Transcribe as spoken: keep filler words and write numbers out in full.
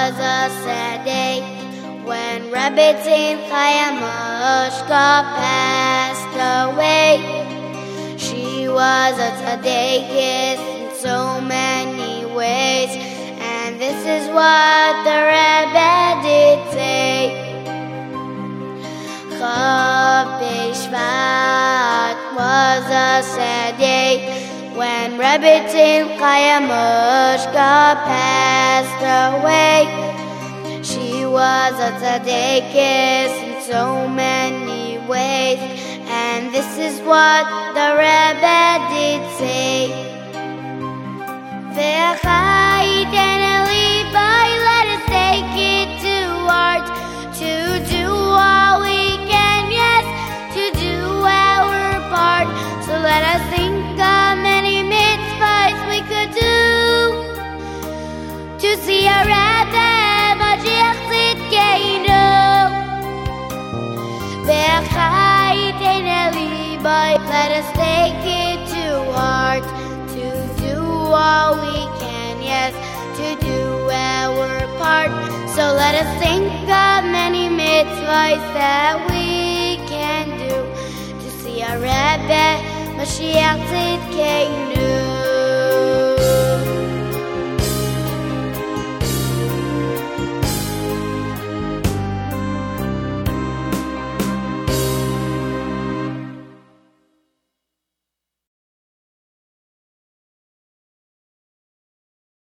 was a sad day when Rabbi Tzin Chaya Mashka passed away. She was a tzaddikus in so many ways, and this is what the Rebbe did say. Chav B'Shvat was a sad day when Rabbi Tzin Chaya Mashka passed away. She was a tzaddikus in so many ways, and this is what the Rebbe did say. V'chayten libai, let us take it to heart, to do all we can, yes, to do our part. So let us think of many mitzvahs we could do to see our Rebbe Mashiach Tzidkeinu. V'chayten libai, let us take it to heart, to do all we can, yes, to do our part. So let us think of many mitzvahs that we can do to see our Rebbe Mashiach Tzidkeinu.